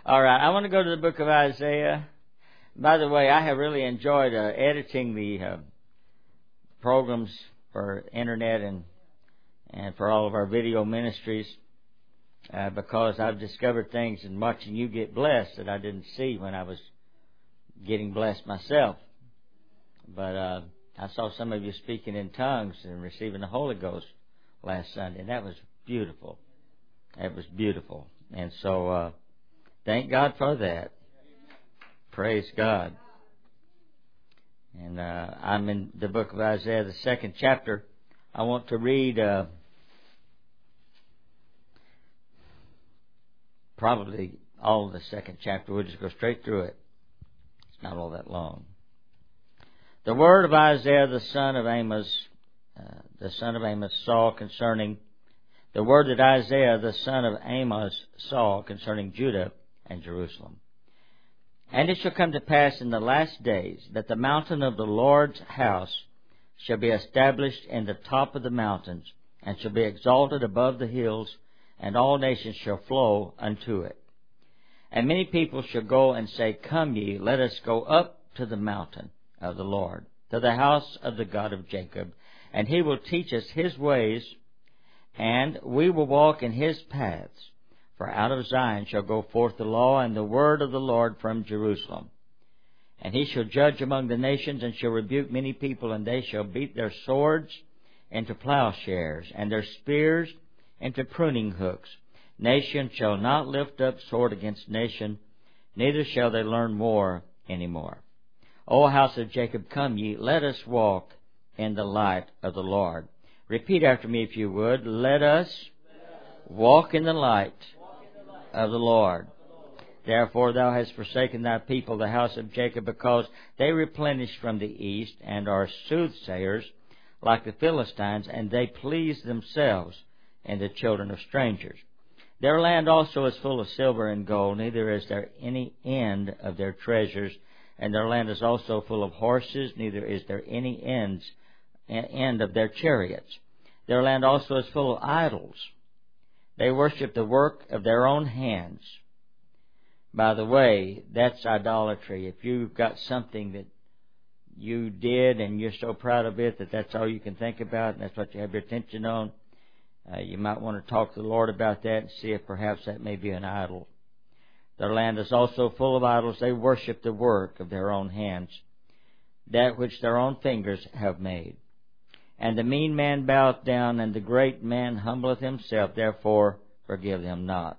All right, I want to go to the book of Isaiah. By the way, I have really enjoyed editing the programs for internet and for all of our video ministries because I've discovered things in watching you get blessed that I didn't see when I was getting blessed myself. But I saw some of you speaking in tongues and receiving the Holy Ghost last Sunday, and that was beautiful. It was beautiful. And so thank God for that. Praise God. And I'm in the book of Isaiah, the 2nd chapter. I want to read probably all of the 2nd chapter. We'll just go straight through it. It's not all that long. The word of Isaiah, the son of Amos, saw concerning the word that Isaiah, the son of Amos, saw concerning Judah and Jerusalem. And it shall come to pass in the last days that the mountain of the Lord's house shall be established in the top of the mountains, and shall be exalted above the hills, and all nations shall flow unto it. And many people shall go and say, Come ye, let us go up to the mountain of the Lord, to the house of the God of Jacob, and he will teach us his ways, and we will walk in his paths. For out of Zion shall go forth the law and the word of the Lord from Jerusalem. And he shall judge among the nations, and shall rebuke many people, and they shall beat their swords into plowshares, and their spears into pruning hooks. Nation shall not lift up sword against nation, neither shall they learn war any more. O house of Jacob, come ye, let us walk in the light of the Lord. Repeat after me if you would. Let us walk in the light of the Lord. Therefore thou hast forsaken thy people, the house of Jacob, because they replenish from the east, and are soothsayers like the Philistines, and they please themselves in the children of strangers. Their land also is full of silver and gold, neither is there any end of their treasures. And their land is also full of horses, neither is there any end of their chariots. Their land also is full of idols. They worship the work of their own hands. By the way, that's idolatry. If you've got something that you did and you're so proud of it that that's all you can think about and that's what you have your attention on, you might want to talk to the Lord about that and see if perhaps that may be an idol. Their land is also full of idols. They worship the work of their own hands, that which their own fingers have made. And the mean man boweth down, and the great man humbleth himself, therefore forgive him not.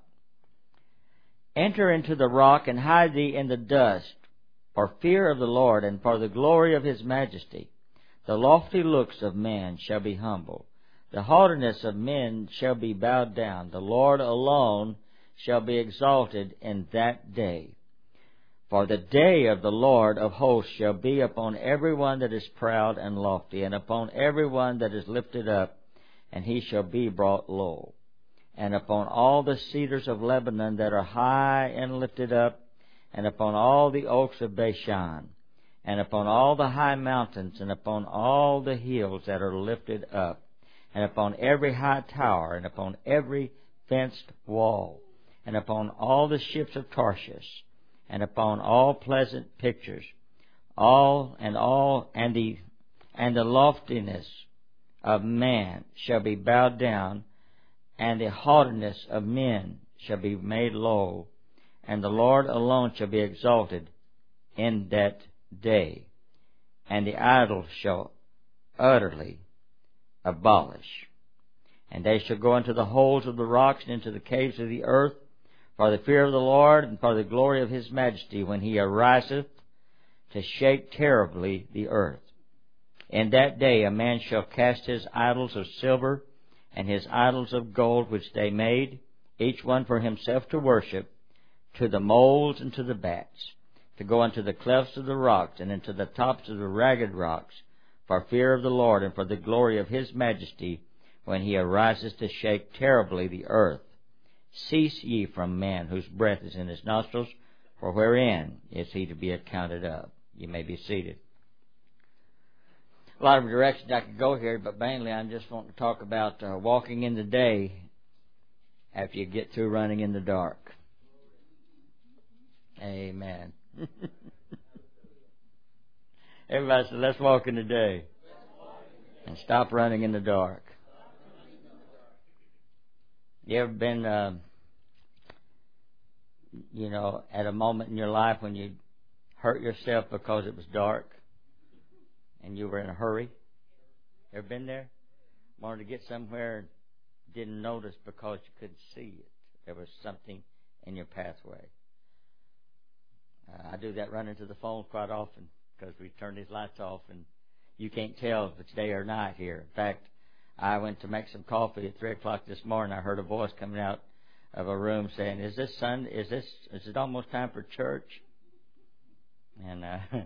Enter into the rock, and hide thee in the dust, for fear of the Lord, and for the glory of his majesty. The lofty looks of man shall be humble. The haughtiness of men shall be bowed down. The Lord alone shall be exalted in that day. For the day of the Lord of hosts shall be upon every one that is proud and lofty, and upon every one that is lifted up, and he shall be brought low. And upon all the cedars of Lebanon that are high and lifted up, and upon all the oaks of Bashan, and upon all the high mountains, and upon all the hills that are lifted up, and upon every high tower, and upon every fenced wall, and upon all the ships of Tarshish, and upon all pleasant pictures, and the loftiness of man shall be bowed down, and the haughtiness of men shall be made low, and the Lord alone shall be exalted in that day, and the idols shall utterly abolish. And they shall go into the holes of the rocks and into the caves of the earth, for the fear of the Lord and for the glory of his majesty, when he ariseth to shake terribly the earth. In that day a man shall cast his idols of silver and his idols of gold which they made, each one for himself to worship, to the moles and to the bats, to go into the clefts of the rocks and into the tops of the ragged rocks, for fear of the Lord and for the glory of his majesty, when he arises to shake terribly the earth. Cease ye from man, whose breath is in his nostrils, for wherein is he to be accounted of? You may be seated. A lot of directions I could go here, but mainly I just want to talk about walking in the day after you get through running in the dark. Amen. Everybody said, let's walk in the day and stop running in the dark. You ever been, at a moment in your life when you hurt yourself because it was dark and you were in a hurry? Ever been there? Wanted to get somewhere and didn't notice because you couldn't see it. There was something in your pathway. I do that running to the phone quite often because we turn these lights off and you can't tell if it's day or night here. In fact, I went to make some coffee at 3 o'clock this morning. I heard a voice coming out of a room saying, is it almost time for church? And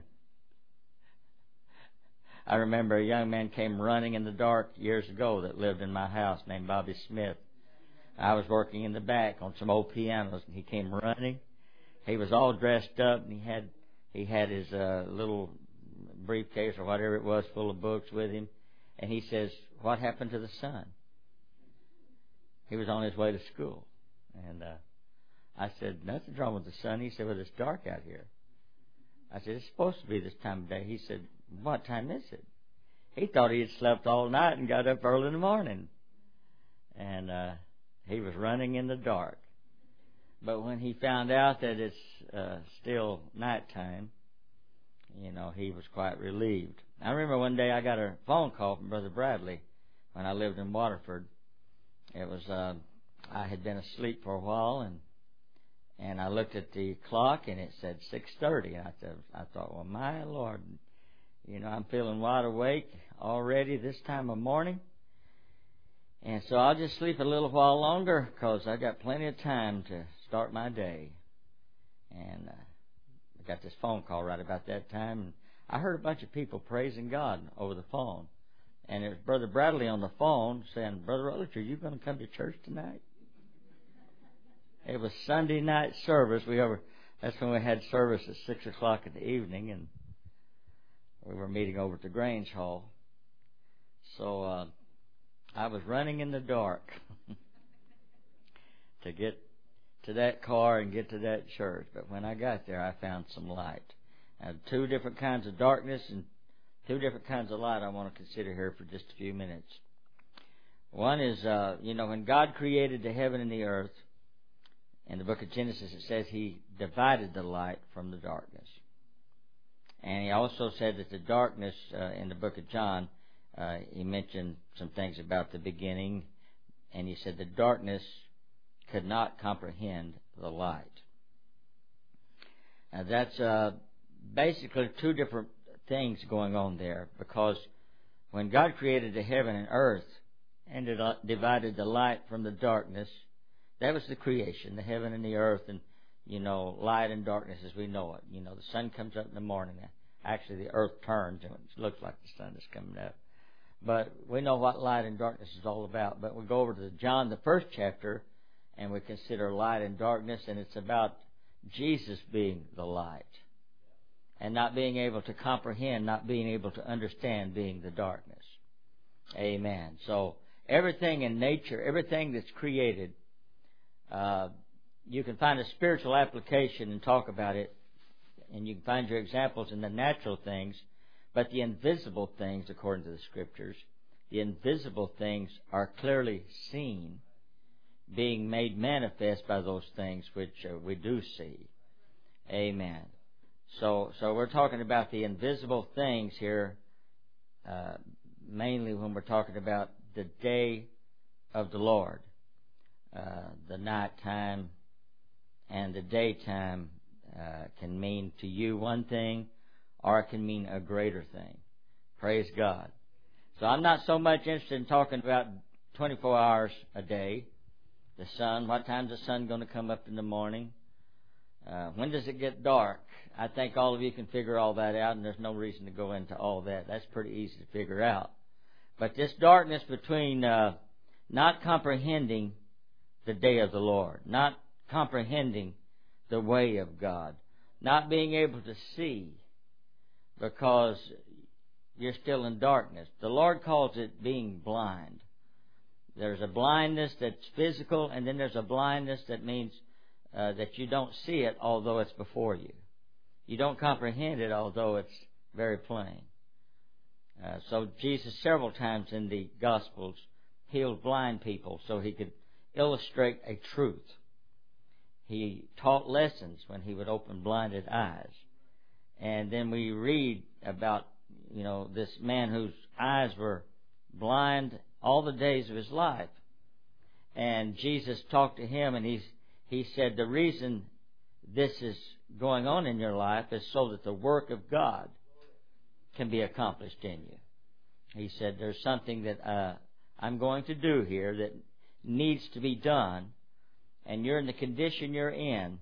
I remember a young man came running in the dark years ago that lived in my house named Bobby Smith. I was working in the back on some old pianos, and he came running. He was all dressed up, and he had his little briefcase or whatever it was full of books with him. And he says, what happened to the sun? He was on his way to school. And I said, nothing's wrong with the sun. He said, well, it's dark out here. I said, it's supposed to be this time of day. He said, what time is it? He thought he had slept all night and got up early in the morning. And he was running in the dark. But when he found out that it's still nighttime, he was quite relieved. I remember one day I got a phone call from Brother Bradley when I lived in Waterford. It was I had been asleep for a while, and I looked at the clock and it said 6:30. I thought, well, my Lord, I'm feeling wide awake already this time of morning, and so I'll just sleep a little while longer because I got plenty of time to start my day. And I got this phone call right about that time, and I heard a bunch of people praising God over the phone. And it was Brother Bradley on the phone saying, Brother Rutledge, are you going to come to church tonight? It was Sunday night service. That's when we had service at 6 o'clock in the evening, and we were meeting over at the Grange Hall. So I was running in the dark to get to that car and get to that church. But when I got there, I found some light. Now, 2 different kinds of darkness and 2 different kinds of light I want to consider here for just a few minutes. One is, when God created the heaven and the earth, in the book of Genesis it says He divided the light from the darkness. And He also said that the darkness, in the book of John, He mentioned some things about the beginning, and He said the darkness could not comprehend the light. Now that's basically 2 different things going on there, because when God created the heaven and earth and divided the light from the darkness, that was the creation, the heaven and the earth, and light and darkness as we know it. The sun comes up in the morning. Actually, the earth turns and it looks like the sun is coming up. But we know what light and darkness is all about. But we go over to John, the 1st chapter, and we consider light and darkness, and it's about Jesus being the light and not being able to comprehend, not being able to understand being the darkness. Amen. So everything in nature, everything that's created, you can find a spiritual application and talk about it, and you can find your examples in the natural things, but the invisible things, according to the Scriptures, the invisible things are clearly seen, being made manifest by those things which we do see. Amen. So we're talking about the invisible things here, mainly when we're talking about the day of the Lord. The nighttime and the daytime can mean to you one thing, or it can mean a greater thing. Praise God. So I'm not so much interested in talking about 24 hours a day. The sun, what time's the sun going to come up in the morning? When does it get dark? I think all of you can figure all that out, and there's no reason to go into all that. That's pretty easy to figure out. But this darkness between not comprehending the day of the Lord, not comprehending the way of God, not being able to see because you're still in darkness. The Lord calls it being blind. There's a blindness that's physical, and then there's a blindness that means that you don't see it although it's before you. You don't comprehend it although it's very plain. So Jesus several times in the Gospels healed blind people so he could illustrate a truth. He taught lessons when he would open blinded eyes. And then we read about, this man whose eyes were blind all the days of his life. And Jesus talked to him, and he said, the reason this is going on in your life is so that the work of God can be accomplished in you. He said, there's something that I'm going to do here that needs to be done, and you're in the condition you're in,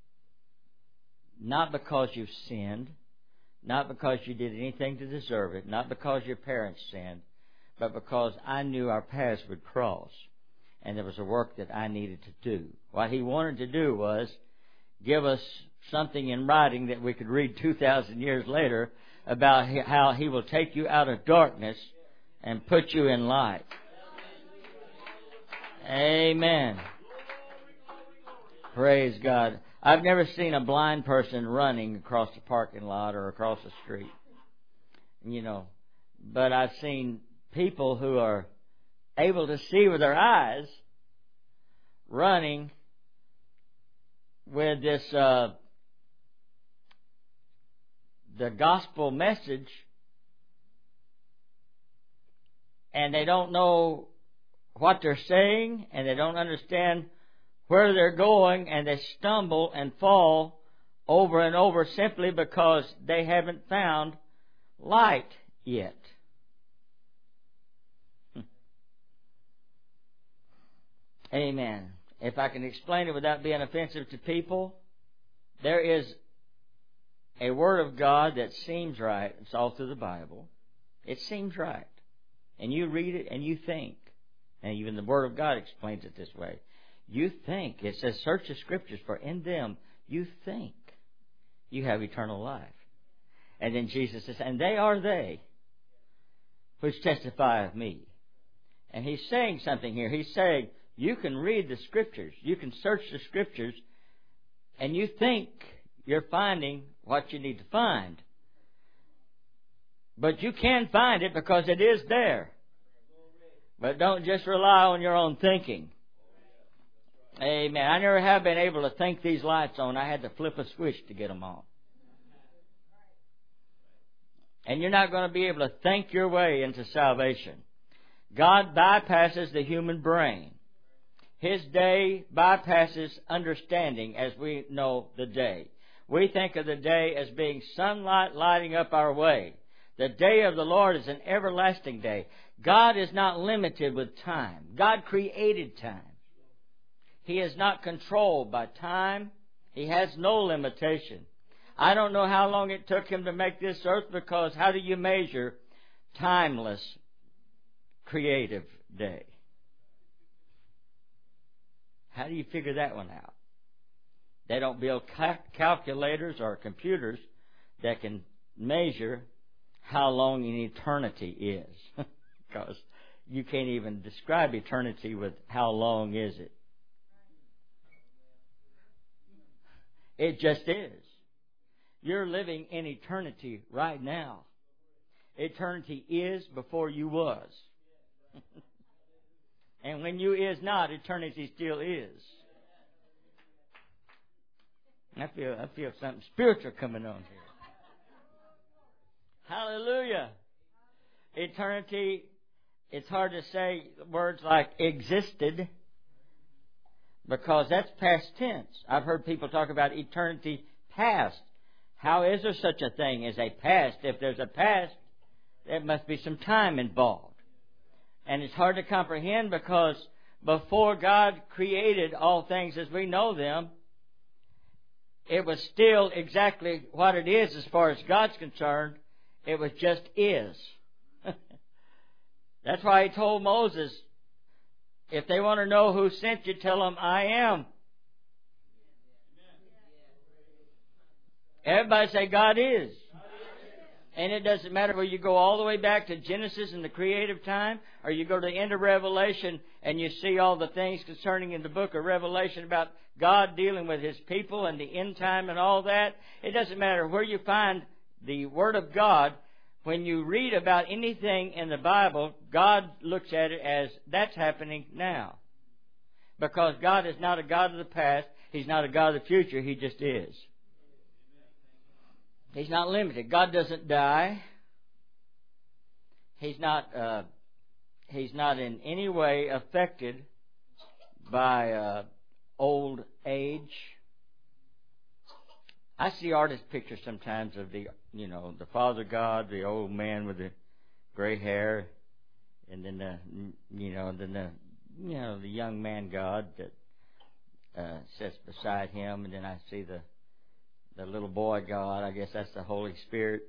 not because you've sinned, not because you did anything to deserve it, not because your parents sinned, but because I knew our paths would cross, and there was a work that I needed to do. What he wanted to do was give us something in writing that we could read 2,000 years later about how he will take you out of darkness and put you in light. Amen. Praise God. I've never seen a blind person running across the parking lot or across the street. But I've seen people who are able to see with their eyes running with this the gospel message, and they don't know what they're saying, and they don't understand where they're going, and they stumble and fall over and over simply because they haven't found light yet. Amen. If I can explain it without being offensive to people, there is a Word of God that seems right. It's all through the Bible. It seems right. And you read it and you think. And even the Word of God explains it this way. You think. It says, search the Scriptures, for in them you think you have eternal life. And then Jesus says, and they are they which testify of me. And he's saying something here. He's saying, you can read the Scriptures. You can search the Scriptures, and you think you're finding what you need to find. But you can find it because it is there. But don't just rely on your own thinking. Amen. I never have been able to think these lights on. I had to flip a switch to get them on. And you're not going to be able to think your way into salvation. God bypasses the human brain. His day bypasses understanding as we know the day. We think of the day as being sunlight lighting up our way. The day of the Lord is an everlasting day. God is not limited with time. God created time. He is not controlled by time. He has no limitation. I don't know how long it took Him to make this earth, because how do you measure timeless creative day? How do you figure that one out? They don't build calculators or computers that can measure how long an eternity is. Because you can't even describe eternity with how long is it. It just is. You're living in eternity right now. Eternity is before you was. And when you is not, eternity still is. I feel something spiritual coming on here. Hallelujah. Eternity, it's hard to say words like existed, because that's past tense. I've heard people talk about eternity past. How is there such a thing as a past? If there's a past, there must be some time involved. And it's hard to comprehend, because before God created all things as we know them, it was still exactly what it is as far as God's concerned. It was just is. That's why He told Moses, if they want to know who sent you, tell them I am. Everybody say God is. And it doesn't matter whether you go all the way back to Genesis in the creative time, or you go to the end of Revelation and you see all the things concerning in the book of Revelation about God dealing with His people and the end time and all that. It doesn't matter where you find the Word of God. When you read about anything in the Bible, God looks at it as that's happening now. Because God is not a God of the past. He's not a God of the future. He just is. He's not limited. God doesn't die. He's not in any way affected by old age. I see artist pictures sometimes of the Father God, the old man with the gray hair, and then the young man God that sits beside Him, and then I see the little boy God. I guess that's the Holy Spirit.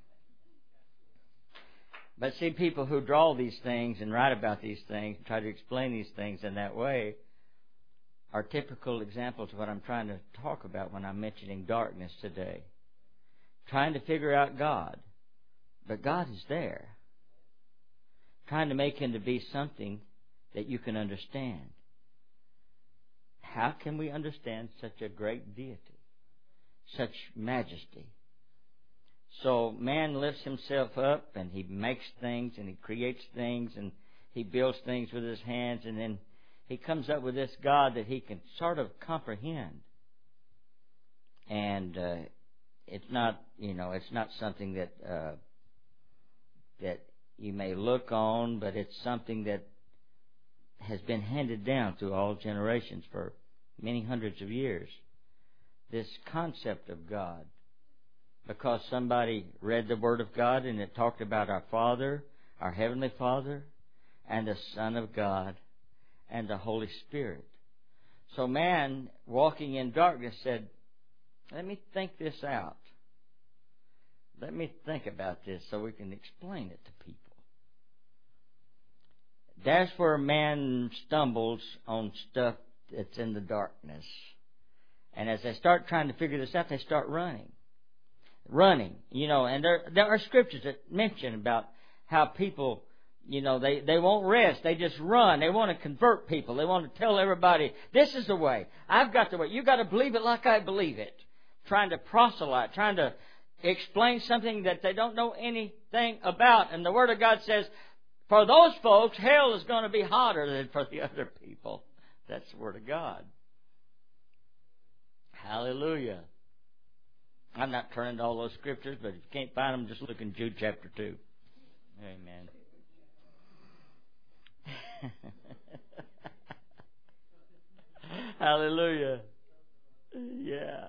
But see, people who draw these things and write about these things, and try to explain these things in that way, are typical examples of what I'm trying to talk about when I'm mentioning darkness today. Trying to figure out God. But God is there. Trying to make Him to be something that you can understand. How can we understand such a great deity? Such majesty? So man lifts himself up and he makes things and he creates things and he builds things with his hands, and then he comes up with this God that he can sort of comprehend. And it's not something that you may look on, but it's something that has been handed down through all generations for many hundreds of years. This concept of God, because somebody read the Word of God and it talked about our Father, our Heavenly Father, and the Son of God, and the Holy Spirit. So man, walking in darkness, said, let me think this out. Let me think about this so we can explain it to people. That's where man stumbles on stuff that's in the darkness. And as they start trying to figure this out, they start running. And there are scriptures that mention about how people, they won't rest. They just run. They want to convert people. They want to tell everybody, this is the way. I've got the way. You've got to believe it like I believe it. Trying to proselyte, trying to explain something that they don't know anything about. And the Word of God says, for those folks, hell is going to be hotter than for the other people. That's the Word of God. Hallelujah. I'm not turning to all those scriptures, but if you can't find them, just look in Jude chapter 2. Amen. Hallelujah. Yeah.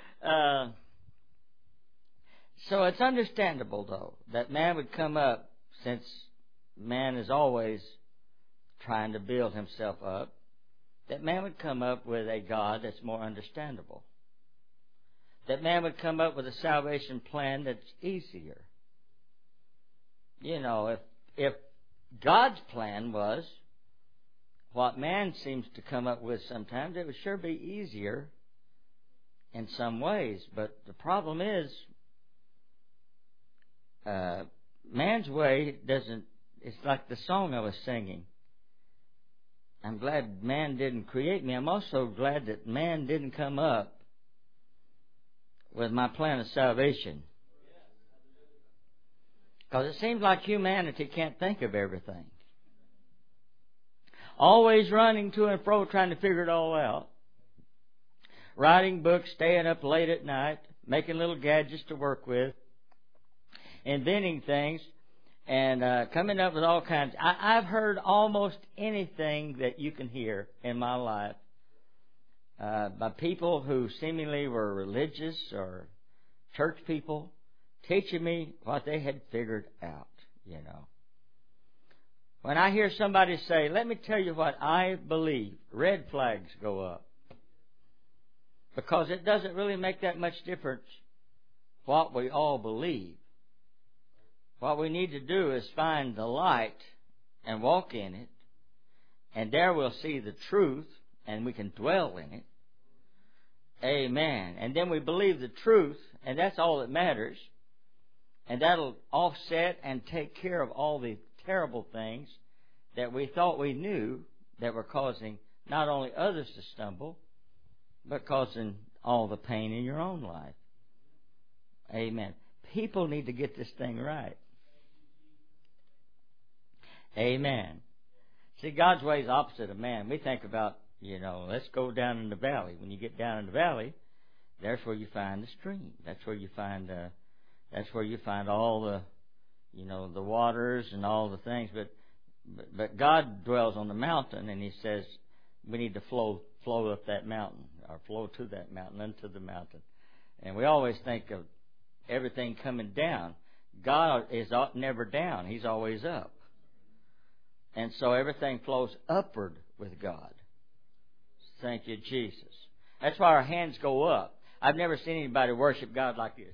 So it's understandable, though, that man would come up, since man is always trying to build himself up, that man would come up with a God that's more understandable. That man would come up with a salvation plan that's easier. If God's plan was what man seems to come up with sometimes, it would sure be easier in some ways. But the problem is, man's way doesn't, it's like the song I was singing. I'm glad man didn't create me. I'm also glad that man didn't come up with my plan of salvation. Because it seems like humanity can't think of everything. Always running to and fro trying to figure it all out. Writing books, staying up late at night, making little gadgets to work with, inventing things, and coming up with all kinds. I've heard almost anything that you can hear in my life by people who seemingly were religious or church people, teaching me what they had figured out, When I hear somebody say, let me tell you what I believe, red flags go up. Because it doesn't really make that much difference what we all believe. What we need to do is find the light and walk in it, and there we'll see the truth, and we can dwell in it. Amen. And then we believe the truth, and that's all that matters. And that'll offset and take care of all the terrible things that we thought we knew that were causing not only others to stumble, but causing all the pain in your own life. Amen. People need to get this thing right. Amen. See, God's way is opposite of man. We think about, let's go down in the valley. When you get down in the valley, there's where you find the stream. That's where you find all the, the waters and all the things. But God dwells on the mountain, and He says we need to flow up that mountain, or flow to that mountain, into the mountain. And we always think of everything coming down. God is never down. He's always up. And so everything flows upward with God. Thank you, Jesus. That's why our hands go up. I've never seen anybody worship God like this.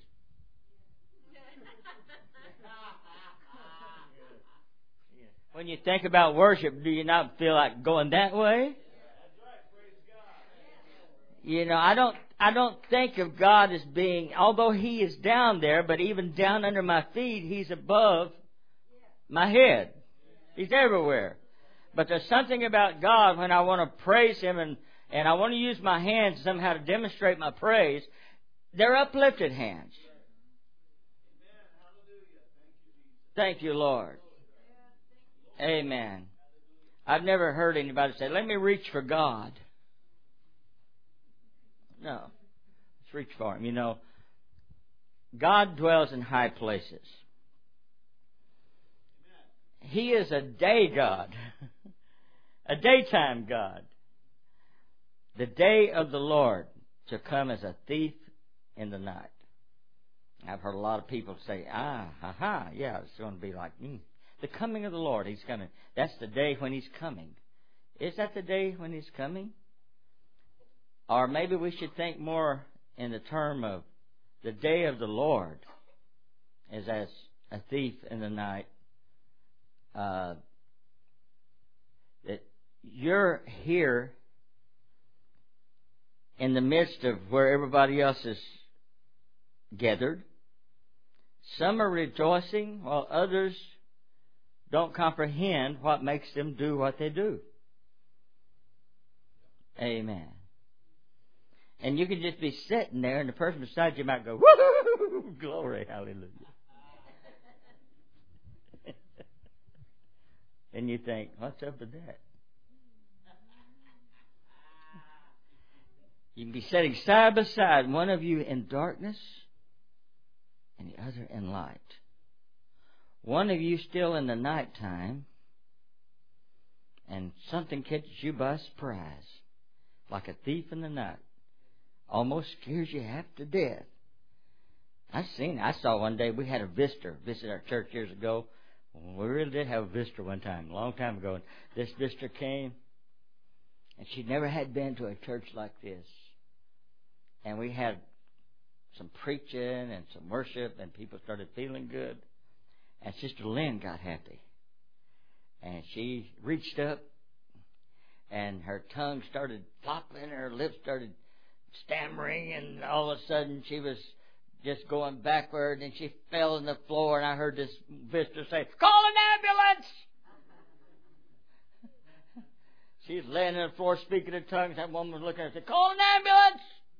When you think about worship, do you not feel like going that way? I don't think of God as being, although He is down there, but even down under my feet, He's above my head. He's everywhere. But there's something about God when I want to praise Him and I want to use my hands somehow to demonstrate my praise. They're uplifted hands. Thank you, Lord. Amen. I've never heard anybody say, let me reach for God. No. Let's reach for Him. God dwells in high places. He is a day God. A daytime God. The day of the Lord shall come as a thief in the night. I've heard a lot of people say, yeah, it's going to be like, the coming of the Lord. That's the day when He's coming. Is that the day when He's coming? Or maybe we should think more in the term of the day of the Lord as a thief in the night. That you're here in the midst of where everybody else is gathered. Some are rejoicing while others don't comprehend what makes them do what they do. Amen. And you can just be sitting there and the person beside you might go, woo, glory, hallelujah. And you think, what's up with that? You can be sitting side by side, one of you in darkness and the other in light. One of you still in the nighttime, and something catches you by surprise, like a thief in the night. Almost scares you half to death. I saw one day, we had a visitor visit our church years ago. We really did have a visitor one time, a long time ago. And this visitor came, and she never had been to a church like this. And we had some preaching and some worship, and people started feeling good. And Sister Lynn got happy. And she reached up, and her tongue started flopping, and her lips started stammering, and all of a sudden she was just going backward, and she fell on the floor, and I heard this visitor say, "Call an ambulance!" She's laying on the floor speaking in tongues. That woman was looking at her and said, "Call an ambulance!"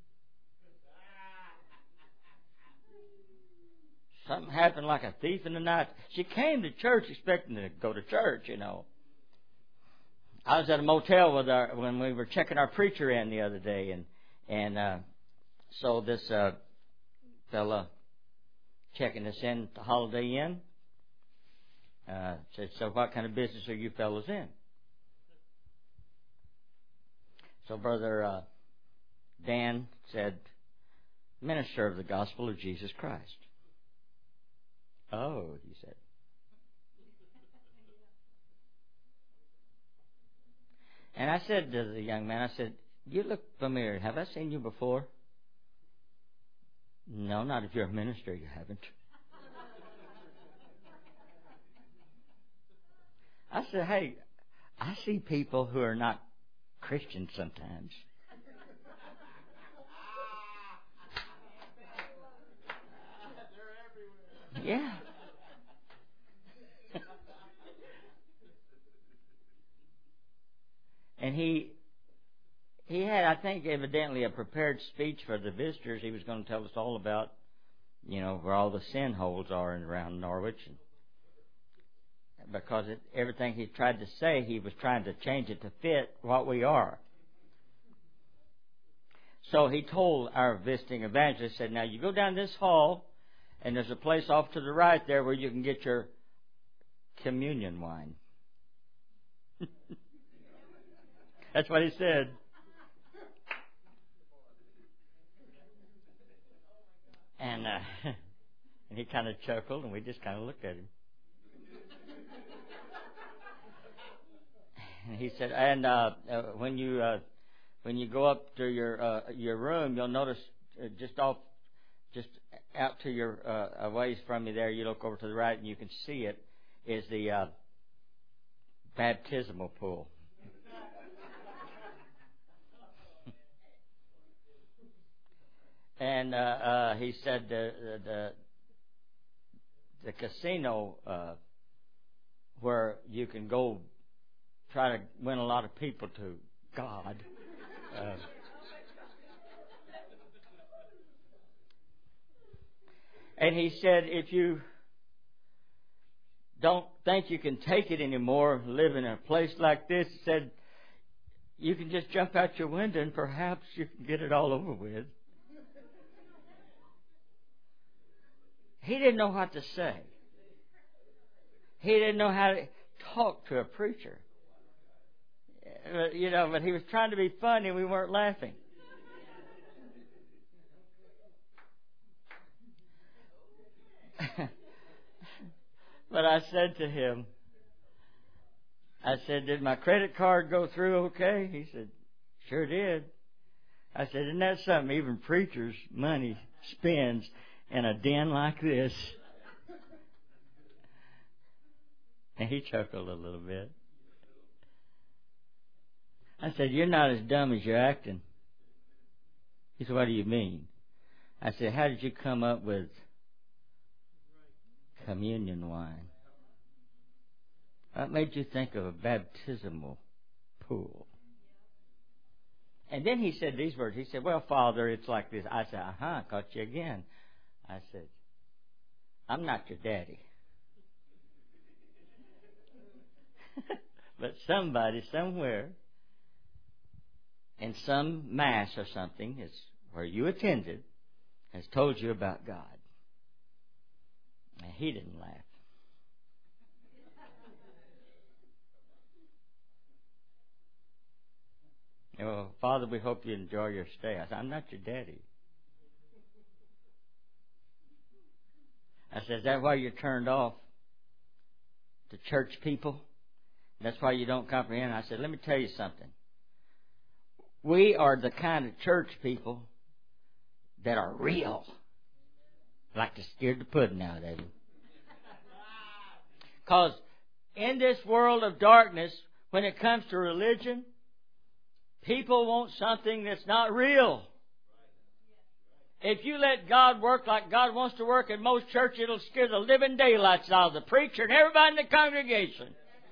Something happened like a thief in the night. She came to church expecting to go to church, I was at a motel when we were checking our preacher in the other day, and so this fella checking us in at the Holiday Inn said, "So what kind of business are you fellows in?" So Brother Dan said, "Minister of the gospel of Jesus Christ." "Oh," he said. And I said to the young man, "You look familiar. Have I seen you before?" "No, not if you're a minister, you haven't." I said, "Hey, I see people who are not Christians sometimes." Yeah. think evidently a prepared speech for the visitors. He was going to tell us all about, where all the sin holes are around Norwich. Because everything he tried to say, he was trying to change it to fit what we are. So he told our visiting evangelist, said, now you go down this hall, and there's a place off to the right there where you can get your communion wine. That's what he said. And and he kind of chuckled, and we just kind of looked at him. And he said, and when you go up to your room, you'll notice just out to your a ways from you there, you look over to the right, and you can see it is the baptismal pool. And he said the casino where you can go try to win a lot of people to God. And he said, if you don't think you can take it anymore, live in a place like this, he said, you can just jump out your window and perhaps you can get it all over with. He didn't know what to say. He didn't know how to talk to a preacher. But he was trying to be funny and we weren't laughing. But I said to him, did my credit card go through okay? He said, sure did. I said, isn't that something even preachers' money spends in a den like this? And he chuckled a little bit. I said, you're not as dumb as you're acting. He said, what do you mean? I said, how did you come up with communion wine? What made you think of a baptismal pool? And then he said these words. He said, well, Father, it's like this. I said, caught you again. I said, I'm not your daddy. But somebody somewhere in some mass or something is where you attended has told you about God. And he didn't laugh. Well, Father, we hope you enjoy your stay. I said, I'm not your daddy. I said, is that why you're turned off to church people? That's why you don't comprehend? I said, let me tell you something. We are the kind of church people that are real. Like to scare the pudding out of them. Because in this world of darkness, when it comes to religion, people want something that's not real. If you let God work like God wants to work in most churches, it'll scare the living daylights out of the preacher and everybody in the congregation.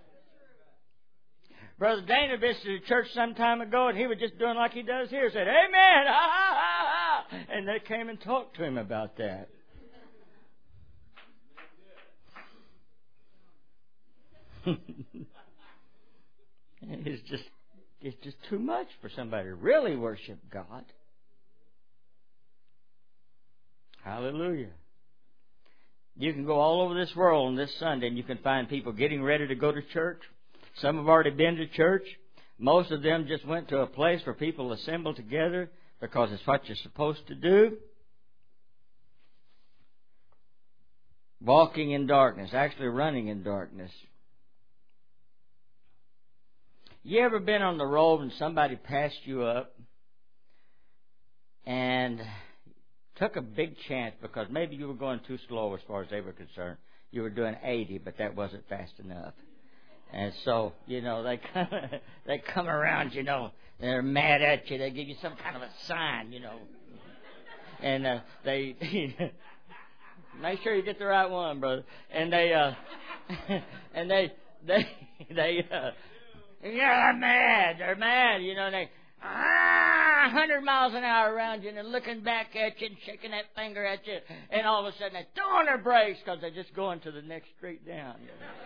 Brother Dana visited a church some time ago, and he was just doing like he does here. Said, amen, ha, ha, ha, ha. And they came and talked to him about that. It's just too much for somebody to really worship God. Hallelujah. You can go all over this world on this Sunday and you can find people getting ready to go to church. Some have already been to church. Most of them just went to a place where people assemble together because it's what you're supposed to do. Walking in darkness, actually running in darkness. You ever been on the road and somebody passed you up and took a big chance because maybe you were going too slow as far as they were concerned. You were doing 80, but that wasn't fast enough. And so, they come around, they're mad at you. They give you some kind of a sign, And they make sure you get the right one, brother. And they yeah, they're mad. They're mad, 100 miles an hour around you, and they're looking back at you and shaking that finger at you, and all of a sudden they're throwing their brakes because they're just going to the next street down.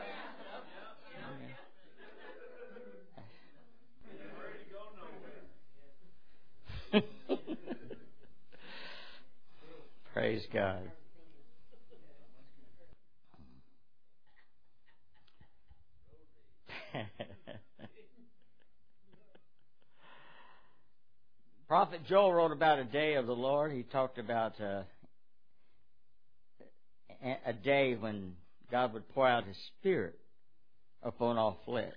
Praise God. Prophet Joel wrote about a day of the Lord. He talked about a day when God would pour out His Spirit upon all flesh.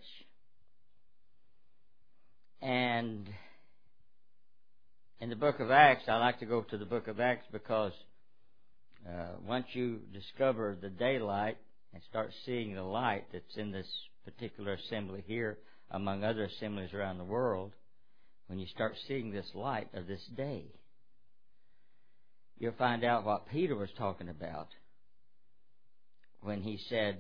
And in the book of Acts, I like to go to the book of Acts because once you discover the daylight and start seeing the light that's in this particular assembly here, among other assemblies around the world, when you start seeing this light of this day, you'll find out what Peter was talking about when he said,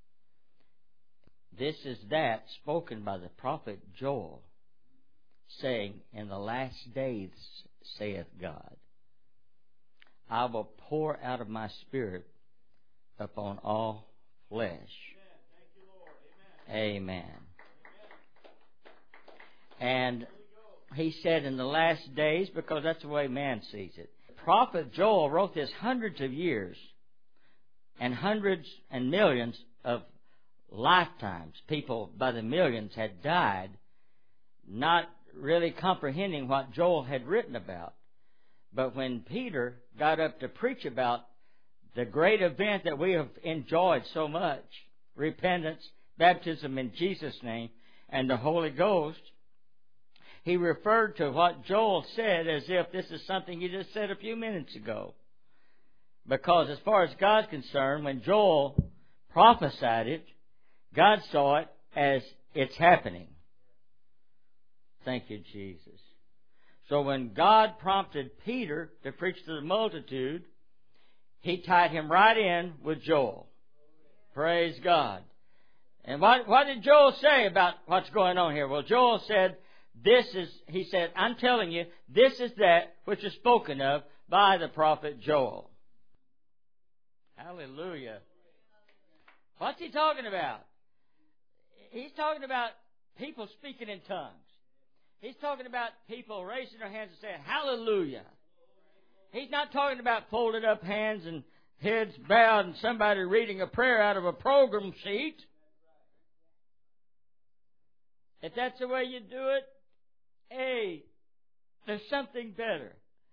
"This is that spoken by the prophet Joel, saying, in the last days, saith God, I will pour out of my Spirit upon all flesh." Amen. And he said in the last days, because that's the way man sees it. Prophet Joel wrote this hundreds of years and hundreds and millions of lifetimes. People by the millions had died, not really comprehending what Joel had written about. But when Peter got up to preach about the great event that we have enjoyed so much, repentance, baptism in Jesus' name, and the Holy Ghost, he referred to what Joel said as if this is something he just said a few minutes ago. Because as far as God's concerned, when Joel prophesied it, God saw it as it's happening. Thank you, Jesus. So when God prompted Peter to preach to the multitude, He tied him right in with Joel. Praise God. And what did Joel say about what's going on here? Well, Joel said, he said, I'm telling you, this is that which is spoken of by the prophet Joel. Hallelujah. What's he talking about? He's talking about people speaking in tongues. He's talking about people raising their hands and saying, hallelujah. He's not talking about folded up hands and heads bowed and somebody reading a prayer out of a program sheet. If that's the way you do it, hey, there's something better.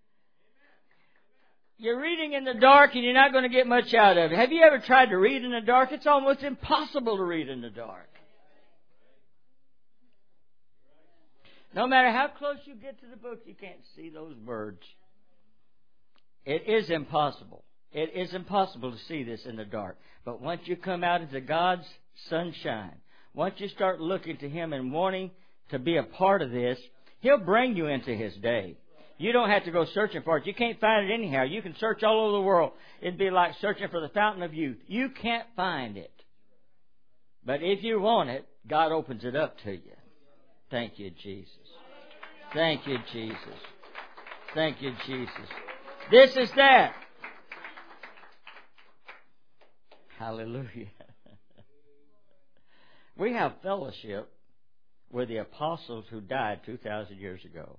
You're reading in the dark and you're not going to get much out of it. Have you ever tried to read in the dark? It's almost impossible to read in the dark. No matter how close you get to the book, you can't see those words. It is impossible. It is impossible to see this in the dark. But once you come out into God's sunshine, once you start looking to Him and wanting to be a part of this, He'll bring you into His day. You don't have to go searching for it. You can't find it anyhow. You can search all over the world. It'd be like searching for the fountain of youth. You can't find it. But if you want it, God opens it up to you. Thank you, Jesus. Thank you, Jesus. Thank you, Jesus. This is that. Hallelujah. We have fellowship with the apostles who died 2,000 years ago.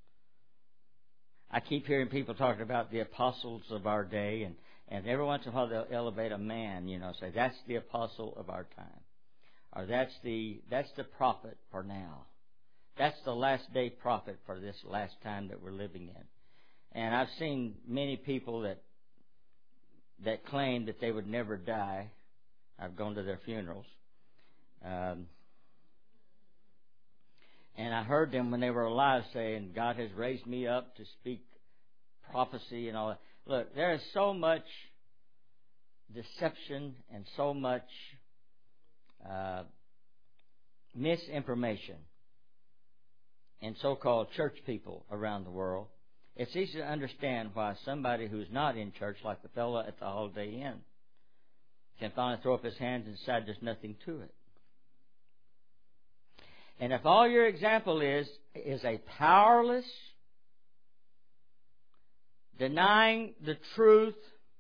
I keep hearing people talking about the apostles of our day, and every once in a while they'll elevate a man, say that's the apostle of our time. Or that's the prophet for now. That's the last day prophet for this last time that we're living in. And I've seen many people that claim that they would never die. I've gone to their funerals. And I heard them when they were alive saying, God has raised me up to speak prophecy and all that. Look, there is so much deception and so much misinformation in so-called church people around the world. It's easy to understand why somebody who's not in church, like the fellow at the Holiday Inn, can finally throw up his hands and decide there's nothing to it. And if all your example is a powerless, denying the truth,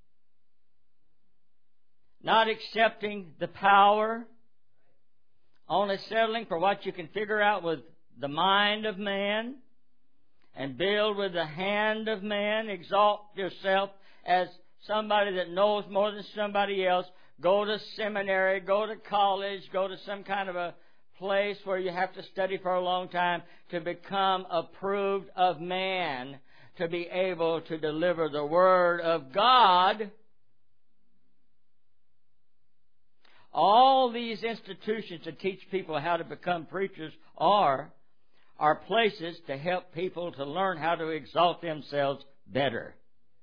not accepting the power, only settling for what you can figure out with the mind of man, and build with the hand of man, exalt yourself as somebody that knows more than somebody else, go to seminary, go to college, go to some kind of a place where you have to study for a long time to become approved of man, to be able to deliver the Word of God. All these institutions to teach people how to become preachers are places to help people to learn how to exalt themselves better.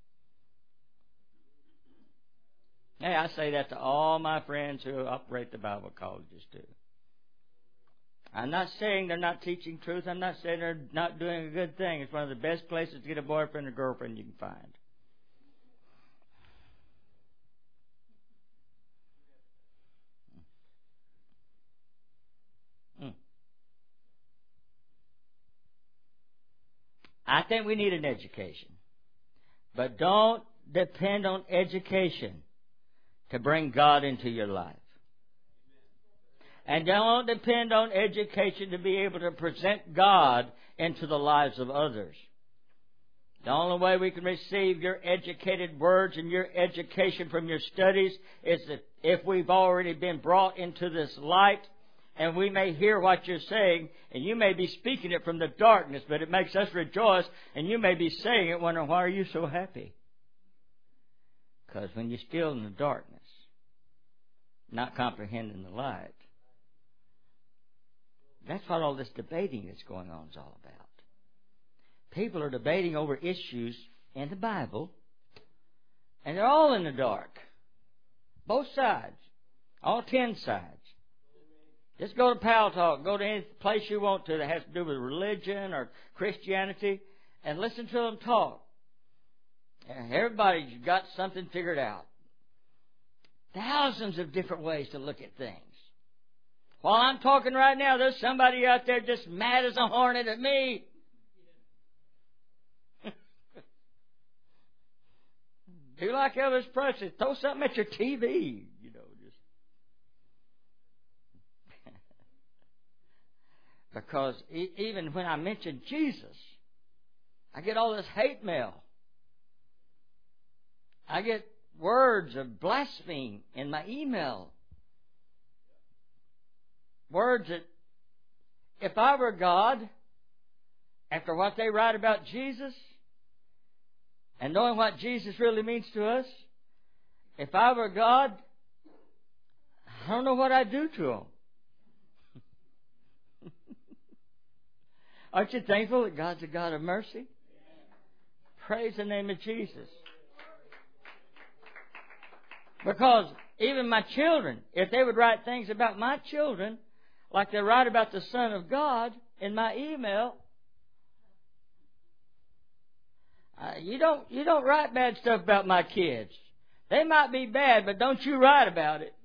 Hey, I say that to all my friends who operate the Bible colleges too. I'm not saying they're not teaching truth. I'm not saying they're not doing a good thing. It's one of the best places to get a boyfriend or girlfriend you can find. I think we need an education. But don't depend on education to bring God into your life. And don't depend on education to be able to present God into the lives of others. The only way we can receive your educated words and your education from your studies is that if we've already been brought into this light, and we may hear what you're saying, and you may be speaking it from the darkness, but it makes us rejoice, and you may be saying it wondering, why are you so happy? Because when you're still in the darkness, not comprehending the light, that's what all this debating that's going on is all about. People are debating over issues in the Bible, and they're all in the dark. Both sides. All 10 sides. Just go to Pal Talk. Go to any place you want to that has to do with religion or Christianity, and listen to them talk. And everybody's got something figured out. Thousands of different ways to look at things. While I'm talking right now, there's somebody out there just mad as a hornet at me. Do like Elvis Presley. Throw something at your TV. Because even when I mention Jesus, I get all this hate mail. I get words of blasphemy in my email. Words that, if I were God, after what they write about Jesus, and knowing what Jesus really means to us, if I were God, I don't know what I'd do to them. Aren't you thankful that God's a God of mercy? Praise the name of Jesus. Because even my children, if they would write things about my children, like they write about the Son of God in my email, you don't write bad stuff about my kids. They might be bad, but don't you write about it.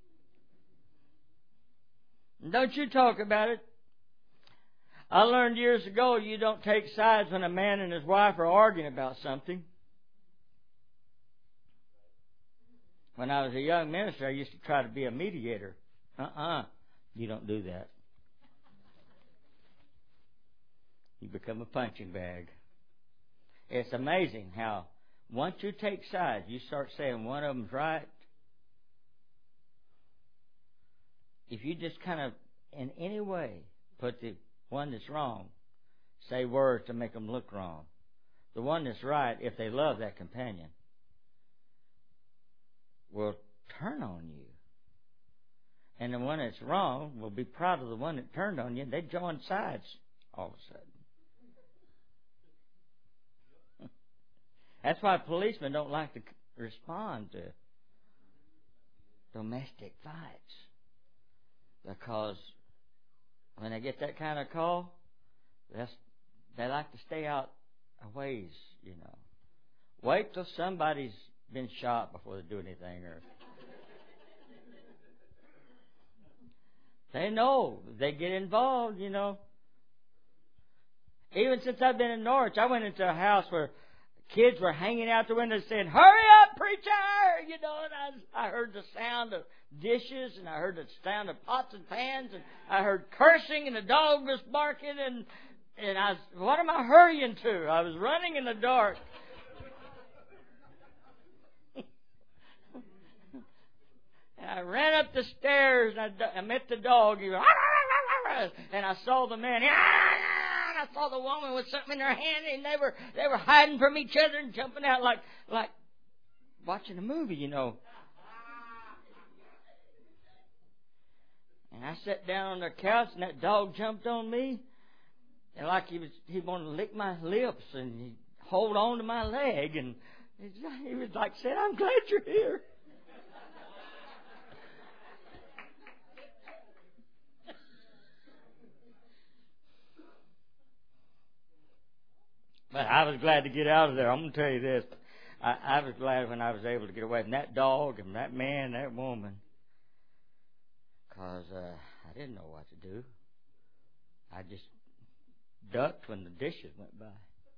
Don't you talk about it. I learned years ago you don't take sides when a man and his wife are arguing about something. When I was a young minister, I used to try to be a mediator. You don't do that. You become a punching bag. It's amazing how once you take sides, you start saying one of them's right. If you just kind of, in any way, put the one that's wrong, say words to make them look wrong. The one that's right, if they love that companion, will turn on you. And the one that's wrong will be proud of the one that turned on you, and they join sides all of a sudden. That's why policemen don't like to respond to domestic fights. Because when they get that kind of call, they like to stay out a ways, Wait till somebody's been shot before they do anything. They know. They get involved, you know. Even since I've been in Norwich, I went into a house where kids were hanging out the window saying, "Hurry up, preacher!" You know, and I heard the sound of dishes, and I heard the sound of pots and pans, and I heard cursing, and the dog was barking, and I was, what am I hurrying to? I was running in the dark. And I ran up the stairs, and I met the dog. He was, and I saw the man. I saw the woman with something in her hand, and they were hiding from each other and jumping out like watching a movie, you know. And I sat down on the couch, and that dog jumped on me, and like he wanted to lick my lips and he'd hold on to my leg, and he was like saying, "I'm glad you're here." But I was glad to get out of there. I'm going to tell you this. I was glad when I was able to get away from that dog and that man, that woman. Because I didn't know what to do. I just ducked when the dishes went by.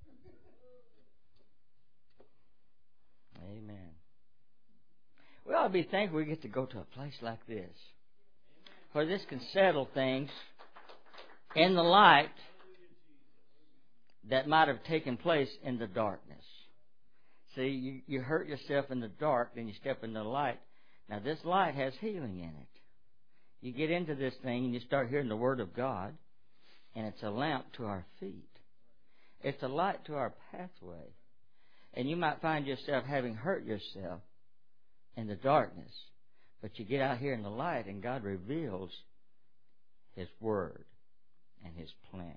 Amen. We ought to be thankful we get to go to a place like this, where this can settle things in the light that might have taken place in the darkness. See, you hurt yourself in the dark, then you step in the light. Now, this light has healing in it. You get into this thing and you start hearing the Word of God, and it's a lamp to our feet. It's a light to our pathway. And you might find yourself having hurt yourself in the darkness, but you get out here in the light, and God reveals His Word and His plan.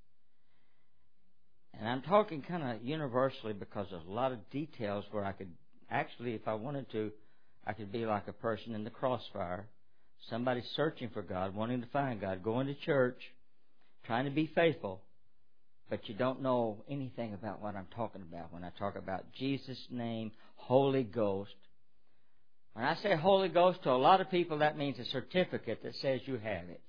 And I'm talking kind of universally because there's a lot of details where I could actually, if I wanted to, I could be like a person in the crossfire, somebody searching for God, wanting to find God, going to church, trying to be faithful, but you don't know anything about what I'm talking about when I talk about Jesus' name, Holy Ghost. When I say Holy Ghost, to a lot of people that means a certificate that says you have it,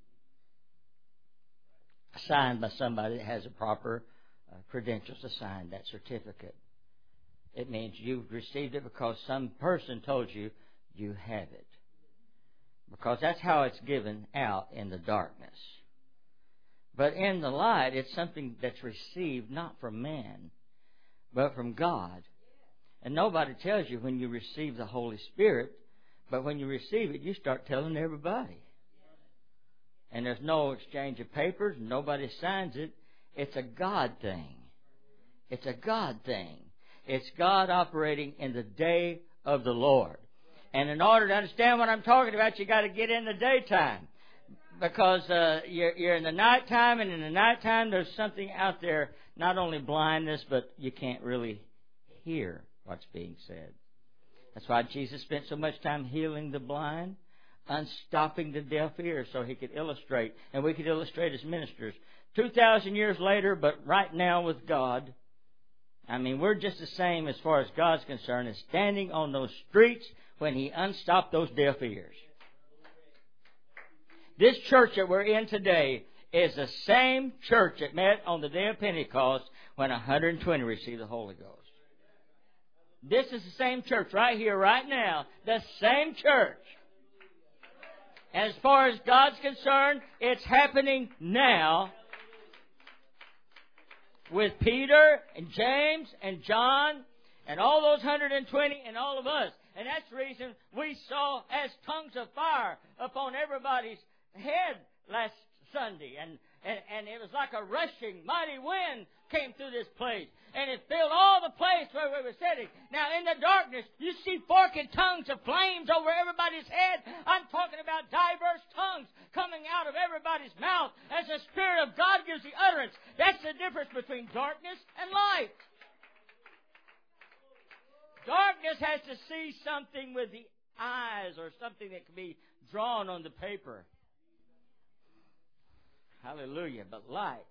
signed by somebody that has a proper credentials to sign that certificate. It means you've received it because some person told you you have it. Because that's how it's given out in the darkness. But in the light, it's something that's received not from man, but from God. And nobody tells you when you receive the Holy Spirit, but when you receive it, you start telling everybody. And there's no exchange of papers, nobody signs it. It's a God thing. It's a God thing. It's God operating in the day of the Lord. And in order to understand what I'm talking about, you got to get in the daytime. Because you're in the nighttime, and in the nighttime there's something out there, not only blindness, but you can't really hear what's being said. That's why Jesus spent so much time healing the blind, unstopping the deaf ears, so He could illustrate, and we could illustrate as ministers. 2,000 years later, but right now with God, I mean, we're just the same as far as God's concerned as standing on those streets when He unstopped those deaf ears. This church that we're in today is the same church that met on the day of Pentecost when 120 received the Holy Ghost. This is the same church right here, right now. The same church. And as far as God's concerned, it's happening now with Peter and James and John and all those 120 and all of us. And that's the reason we saw as tongues of fire upon everybody's head last Sunday. And it was like a rushing, mighty wind came through this place. And it filled all the place where we were sitting. Now, in the darkness, you see forked tongues of flames over everybody's head. I'm talking about diverse tongues coming out of everybody's mouth as the Spirit of God gives the utterance. That's the difference between darkness and light. Darkness has to see something with the eyes or something that can be drawn on the paper. Hallelujah. But light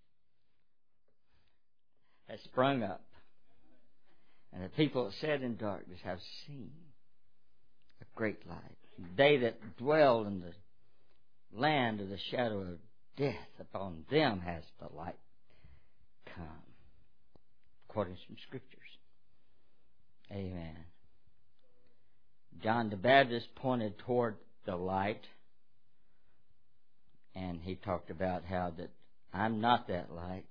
has sprung up. And the people that sat in darkness have seen a great light. They that dwell in the land of the shadow of death, upon them has the light come. Quoting some scriptures. Amen. John the Baptist pointed toward the light, and he talked about how that I'm not that light,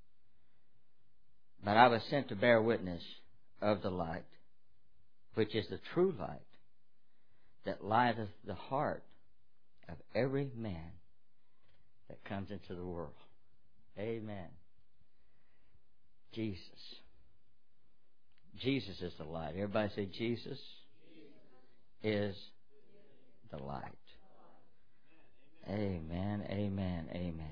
but I was sent to bear witness of the light, which is the true light, that lighteth the heart of every man that comes into the world. Amen. Jesus. Jesus is the light. Everybody say Jesus is the light. Amen, amen, amen.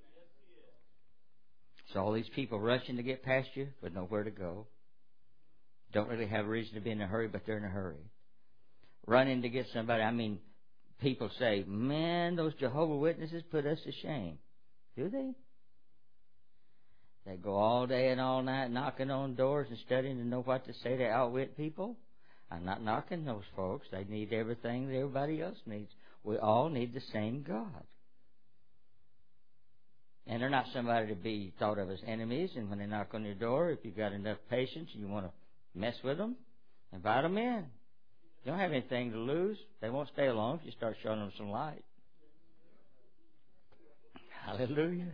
So all these people rushing to get past you with nowhere to go. Don't really have a reason to be in a hurry, but they're in a hurry. Running to get somebody. I mean, people say, man, those Jehovah's Witnesses put us to shame. Do they? They go all day and all night knocking on doors and studying to know what to say to outwit people. I'm not knocking those folks. They need everything that everybody else needs. We all need the same God. And they're not somebody to be thought of as enemies. And when they knock on your door, if you've got enough patience and you want to mess with them, invite them in. You don't have anything to lose. They won't stay long if you start showing them some light. Hallelujah.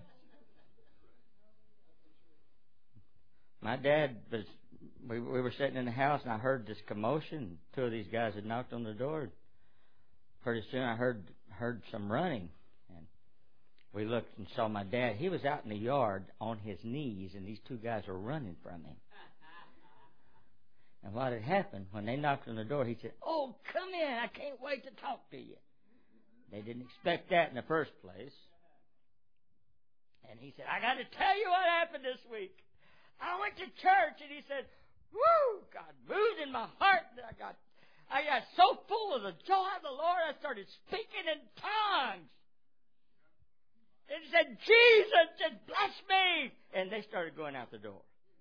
My dad was, we were sitting in the house and I heard this commotion. Two of these guys had knocked on the door. Pretty soon I heard some running. And we looked and saw my dad. He was out in the yard on his knees and these two guys were running from him. And what had happened, when they knocked on the door, he said, "Oh, come in. I can't wait to talk to you." They didn't expect that in the first place. And he said, "I got to tell you what happened this week. I went to church," and he said, "Woo, God moved in my heart that I got so full of the joy of the Lord, I started speaking in tongues. And he said, 'Jesus, just bless me.'" And they started going out the door.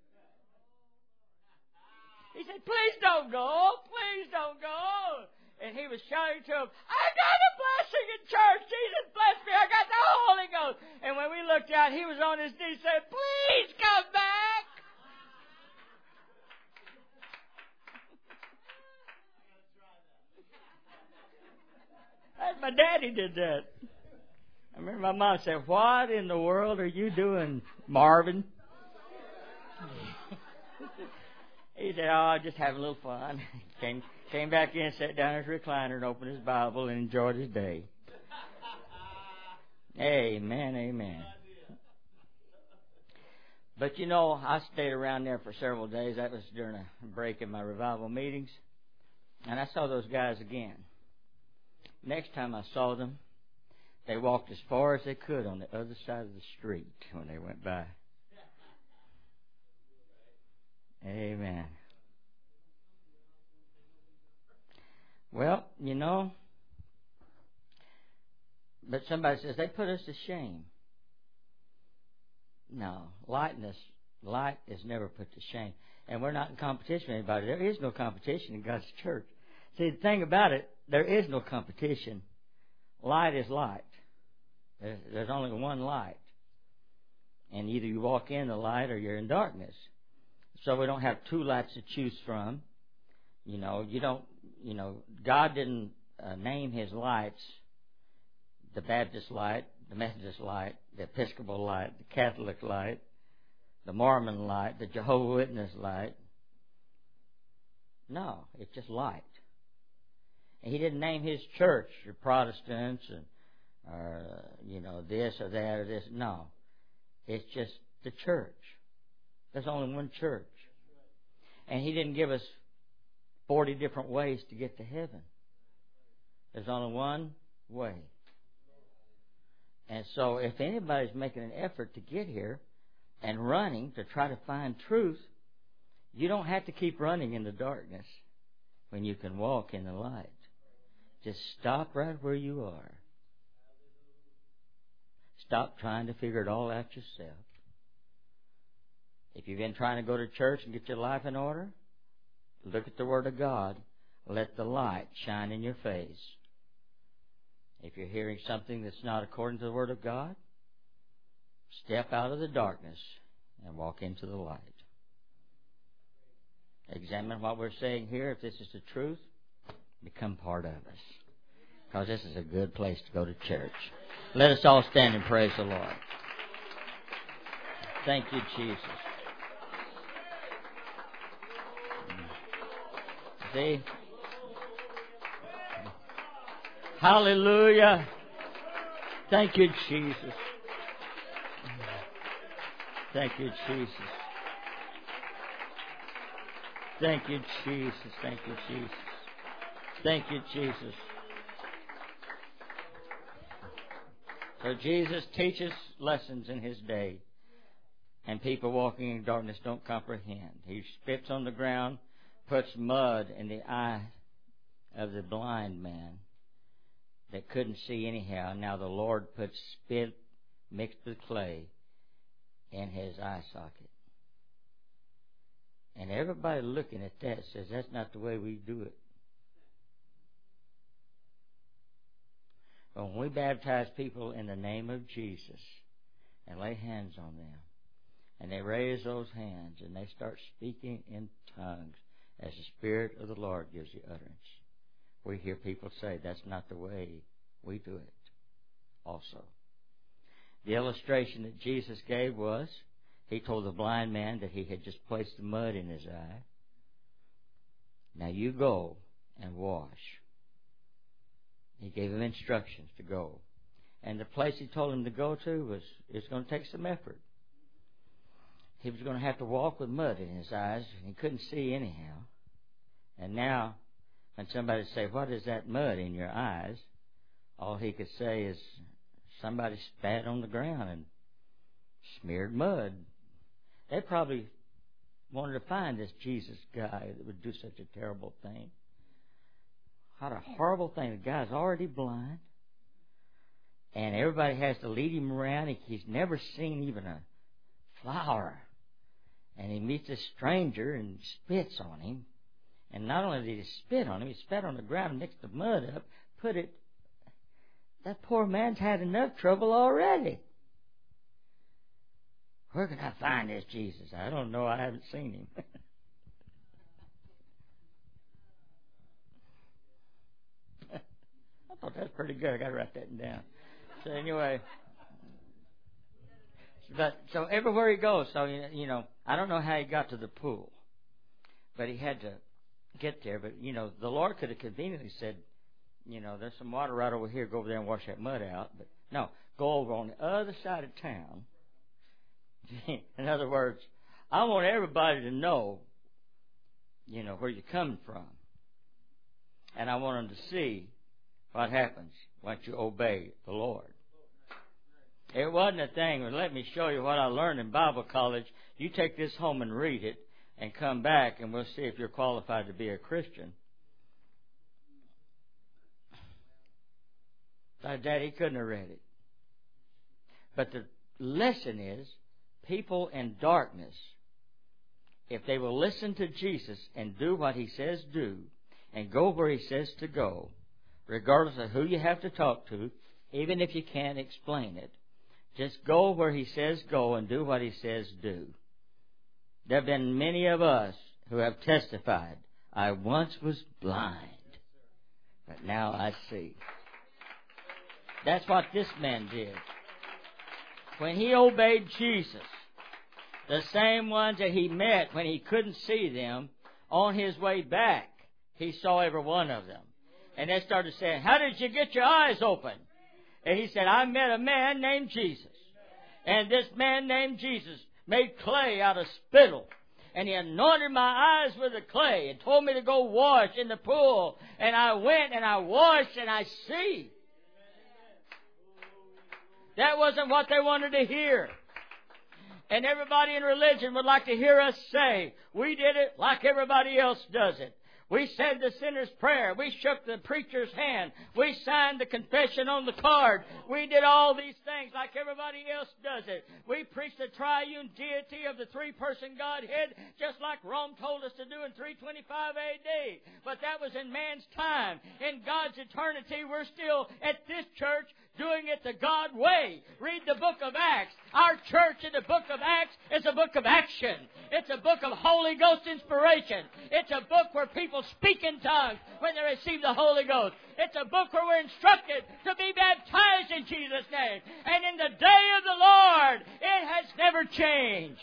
He said, "Please don't go. Please don't go." And he was shouting to him, "I got a blessing in church. Jesus bless me. I got the Holy Ghost." And when we looked out, he was on his knees saying, "Please come back." That's my daddy did that. I remember my mom said, "What in the world are you doing, Marvin?" He said, "Oh, just having a little fun." Came back in, sat down in his recliner and opened his Bible and enjoyed his day. Amen, amen. But you know, I stayed around there for several days. That was during a break in my revival meetings. And I saw those guys again. Next time I saw them, they walked as far as they could on the other side of the street when they went by. Amen. Well, you know, but somebody says they put us to shame. No, light is never put to shame. And we're not in competition with anybody. There is no competition in God's church. See, the thing about it, there is no competition. Light is light. There's only one light. And either you walk in the light or you're in darkness. So we don't have two lights to choose from. God didn't name His lights the Baptist light, the Methodist light, the Episcopal light, the Catholic light, the Mormon light, the Jehovah's Witness light. No, it's just light. And He didn't name His church or Protestants or this or that or this. No, it's just the church. There's only one church. And He didn't give us 40 different ways to get to heaven. There's only one way. And so if anybody's making an effort to get here and running to try to find truth, you don't have to keep running in the darkness when you can walk in the light. Just stop right where you are. Stop trying to figure it all out yourself. If you've been trying to go to church and get your life in order, look at the Word of God. Let the light shine in your face. If you're hearing something that's not according to the Word of God, step out of the darkness and walk into the light. Examine what we're saying here. If this is the truth, become part of us. Because this is a good place to go to church. Let us all stand and praise the Lord. Thank you, Jesus. See? Hallelujah. Thank you, Jesus. Thank you, Jesus. Thank you, Jesus. Thank you, Jesus. Thank you, Jesus. So Jesus teaches lessons in His day, and people walking in darkness don't comprehend. He spits on the ground, puts mud in the eye of the blind man that couldn't see anyhow. Now the Lord puts spit mixed with clay in his eye socket. And everybody looking at that says, that's not the way we do it. But when we baptize people in the name of Jesus and lay hands on them, and they raise those hands and they start speaking in tongues as the Spirit of the Lord gives you utterance, we hear people say, that's not the way we do it also. The illustration that Jesus gave was, He told the blind man that he had just placed the mud in his eye. Now you go and wash. He gave him instructions to go. And the place He told him to go to it's going to take some effort. He was going to have to walk with mud in his eyes, and he couldn't see anyhow. And now, when somebody say, what is that mud in your eyes? All he could say is, somebody spat on the ground and smeared mud. They probably wanted to find this Jesus guy that would do such a terrible thing. What a horrible thing. The guy's already blind, and everybody has to lead him around. He's never seen even a flower. And he meets a stranger and spits on him. And not only did he spit on him, he spat on the ground and mixed the mud up, put it. That poor man's had enough trouble already. Where can I find this Jesus? I don't know. I haven't seen him. I thought that's pretty good. I got to write that down. So anyway, so everywhere he goes, so I don't know how he got to the pool, but he had to get there. But the Lord could have conveniently said, there's some water right over here. Go over there and wash that mud out. But no, go over on the other side of town. In other words, I want everybody to know, where you're coming from. And I want them to see what happens once you obey the Lord. It wasn't a thing. Let me show you what I learned in Bible college. You take this home and read it and come back and we'll see if you're qualified to be a Christian. Daddy couldn't have read it. But the lesson is, people in darkness, if they will listen to Jesus and do what He says do, and go where He says to go, regardless of who you have to talk to, even if you can't explain it, just go where He says go and do what He says do. There have been many of us who have testified, I once was blind, but now I see. That's what this man did. When he obeyed Jesus, the same ones that he met when he couldn't see them, on his way back, he saw every one of them. And they started saying, how did you get your eyes open? And he said, I met a man named Jesus. And this man named Jesus made clay out of spittle. And he anointed my eyes with the clay and told me to go wash in the pool. And I went and I washed and I see. That wasn't what they wanted to hear. And everybody in religion would like to hear us say, we did it like everybody else does it. We said the sinner's prayer. We shook the preacher's hand. We signed the confession on the card. We did all these things like everybody else does it. We preached the triune deity of the three-person Godhead just like Rome told us to do in 325 AD. But that was in man's time. In God's eternity, we're still at this church doing it the God way. Read the book of Acts. Our church in the book of Acts is a book of action. It's a book of Holy Ghost inspiration. It's a book where people speak in tongues when they receive the Holy Ghost. It's a book where we're instructed to be baptized in Jesus' name. And in the day of the Lord, it has never changed.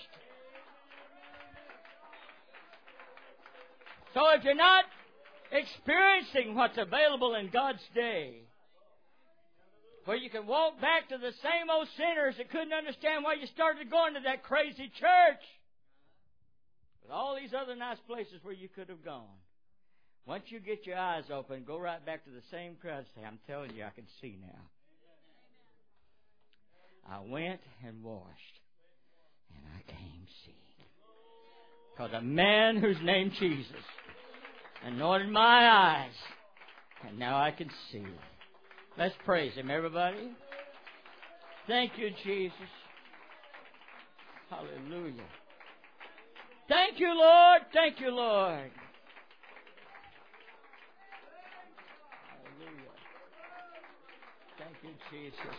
So if you're not experiencing what's available in God's day, where you can walk back to the same old sinners that couldn't understand why you started going to that crazy church, with all these other nice places where you could have gone. Once you get your eyes open, go right back to the same crowd and say, I'm telling you, I can see now. I went and washed, and I came seeing. Because a man whose name Jesus anointed my eyes, and now I can see. Let's praise Him, everybody. Thank you, Jesus. Hallelujah. Thank you, Lord. Thank you, Lord. Hallelujah. Thank you, Jesus.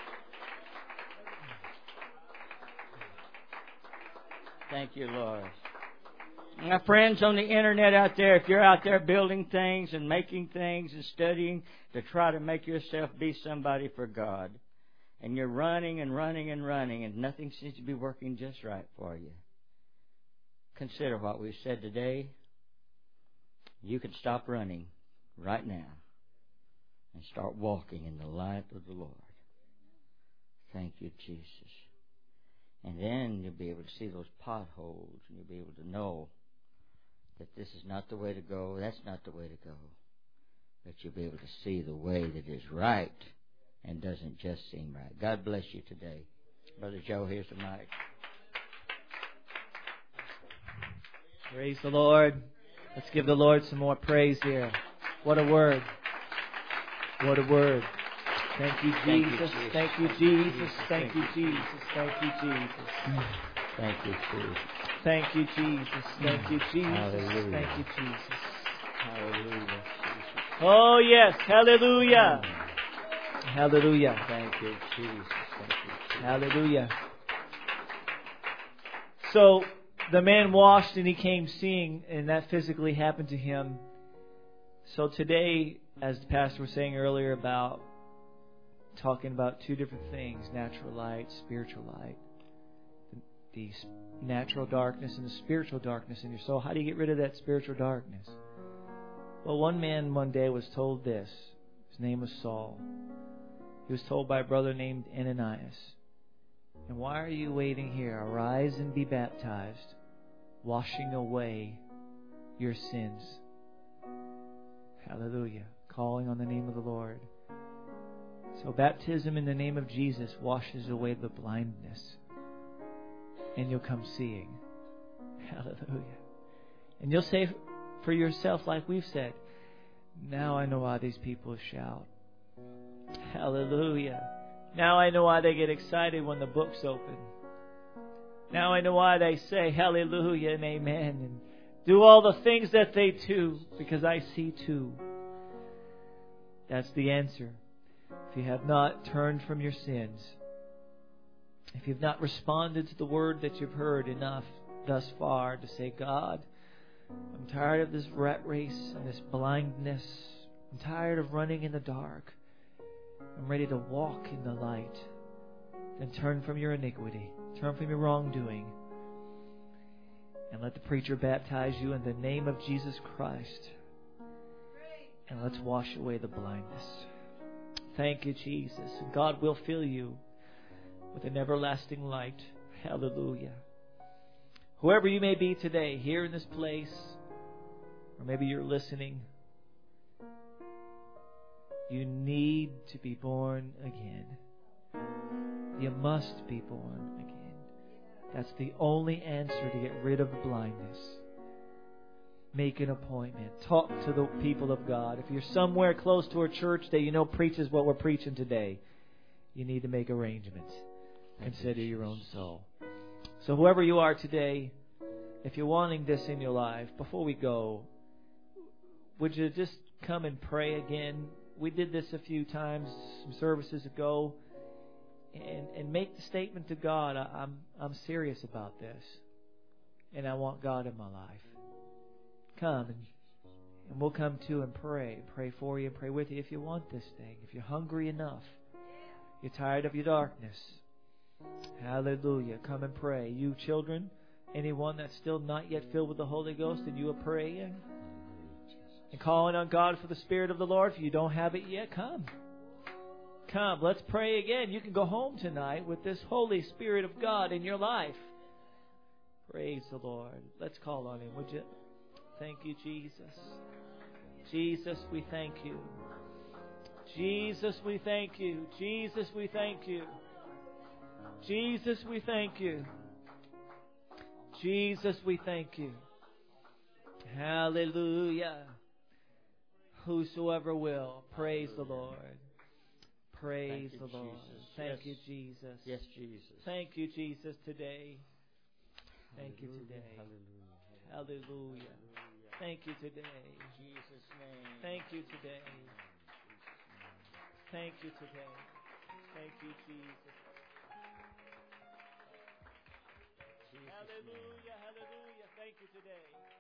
Thank you, Lord. My friends on the internet out there, if you're out there building things and making things and studying to try to make yourself be somebody for God, and you're running and running and running and nothing seems to be working just right for you, consider what we've said today. You can stop running right now and start walking in the light of the Lord. Thank you, Jesus. And then you'll be able to see those potholes and you'll be able to know that this is not the way to go, that's not the way to go. But you'll be able to see the way that is right and doesn't just seem right. God bless you today. Brother Joe, here's the mic. Praise the Lord. Let's give the Lord some more praise here. What a word. What a word. Thank you, Jesus. Thank you, Jesus. Thank you, Jesus. Thank you, Jesus. Thank you, Jesus. Thank you, Jesus. Thank you, Jesus. Hallelujah. Thank you, Jesus. Hallelujah. Oh, yes. Hallelujah. Hallelujah. Thank you, Jesus. Thank you, Jesus. Hallelujah. So, the man washed and he came seeing, and that physically happened to him. So today, as the pastor was saying earlier about talking about two different things, natural light, spiritual light. The natural darkness and the spiritual darkness in your soul. How do you get rid of that spiritual darkness? Well, one man one day was told this. His name was Saul. He was told by a brother named Ananias, "And why are you waiting here? Arise and be baptized, washing away your sins." Hallelujah. Calling on the name of the Lord. So baptism in the name of Jesus washes away the blindness. And you'll come seeing. Hallelujah. And you'll say for yourself, like we've said, now I know why these people shout. Hallelujah. Now I know why they get excited when the book's open. Now I know why they say hallelujah and amen and do all the things that they do, because I see too. That's the answer. If you have not turned from your sins, if you've not responded to the word that you've heard enough thus far to say, God, I'm tired of this rat race and this blindness. I'm tired of running in the dark. I'm ready to walk in the light. Then turn from your iniquity. Turn from your wrongdoing. And let the preacher baptize you in the name of Jesus Christ. And let's wash away the blindness. Thank you, Jesus. And God will fill you with an everlasting light. Hallelujah. Whoever you may be today, here in this place, or maybe you're listening, you need to be born again. You must be born again. That's the only answer to get rid of the blindness. make an appointment. Talk to the people of God. If you're somewhere close to a church that you know preaches what we're preaching today, you need to make arrangements. Consider your own soul. So whoever you are today, if you're wanting this in your life, before we go, would you just come and pray again? We did this a few times, some services ago, and make the statement to God, I'm serious about this, and I want God in my life. Come, and we'll come to and pray for you and pray with you if you want this thing, if you're hungry enough, you're tired of your darkness. Hallelujah. Come and pray. You children, anyone that's still not yet filled with the Holy Ghost, and you are praying and calling on God for the Spirit of the Lord, if you don't have it yet, come. Come, let's pray again. You can go home tonight with this Holy Spirit of God in your life. Praise the Lord. Let's call on Him, would you? Thank you, Jesus. Jesus, we thank you. Jesus, we thank you. Jesus, we thank you. Jesus, we thank you. Jesus, we thank you. Hallelujah. Whosoever will, praise the Lord. Praise the Lord. Thank you, Jesus. Yes, Jesus. Thank you, Jesus, today. Thank you today. Hallelujah. Hallelujah. Thank you today. In Jesus' name. Thank you today. Thank you today. Thank you, Jesus. Hallelujah. Hallelujah. Thank you today.